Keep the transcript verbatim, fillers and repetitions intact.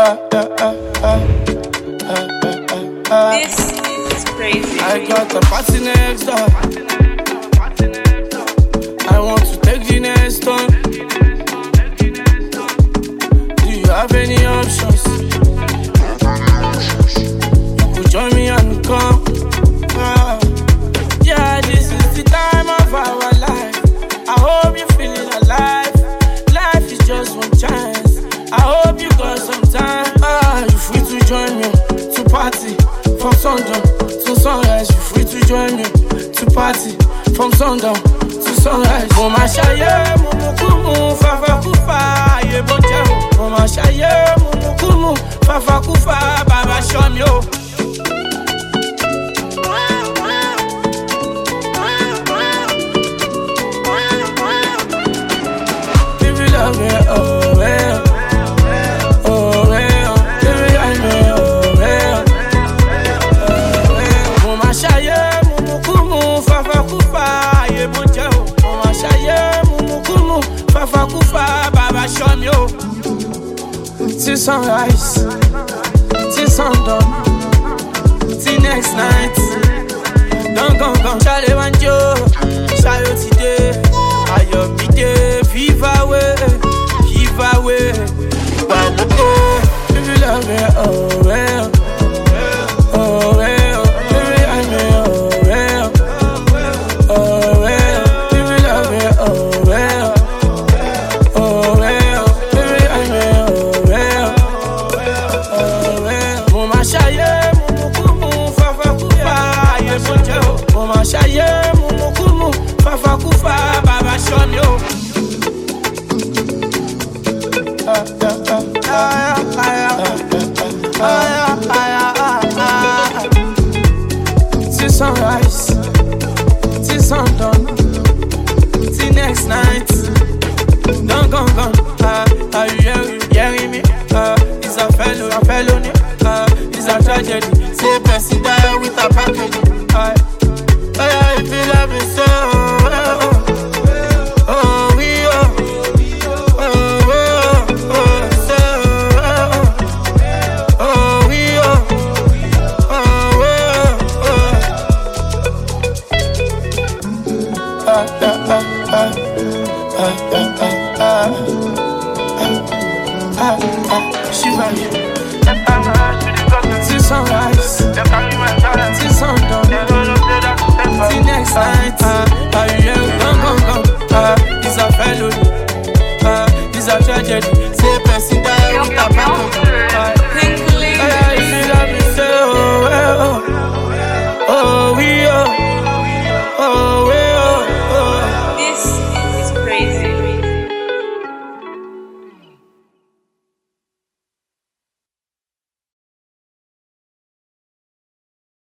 This is crazy. I got the party next door. I want to take the next one. Do you have any options? You could join me and come. Ah. Yeah, this is the time of our life. I hope you're feeling alive. Life is just one chance. I hope you got some time. Ah, you free to join me to party from sundown to sunrise. You free to join me to party from sundown to sunrise. Mama shaye mumu kumu fafa kufa ye bonje. Mama shaye mumu kumu fafa kufa baba show me oh. If you love me, oh well. Baba show me oh. Till sunrise, till sundown, till next night. Don't come, come, Charlie Wanjo, Shayo today, Ayo Mide, viva way, viva way. If you love me, oh well, oh well, baby I may oh well, oh well, if you love me, oh well. Mama shaye mumu kumu fafa kufa baba show me oh. Till sunrise, till sundown, till next night. Don't come, come. Uh, are you hearing, hearing me? Uh, it's a fellow, a felony. Uh, it's a tragedy. Say person die with a package. Uh, Oh yeah, if you love me so, oh, oh, we oh, oh, oh, oh, so, oh, oh, we oh, oh, oh, oh. Ah, ah, ah, ah, ah, ah, ah, ah, ah, shiver you. Till sunrise, till sundown. Till next night, uh, are you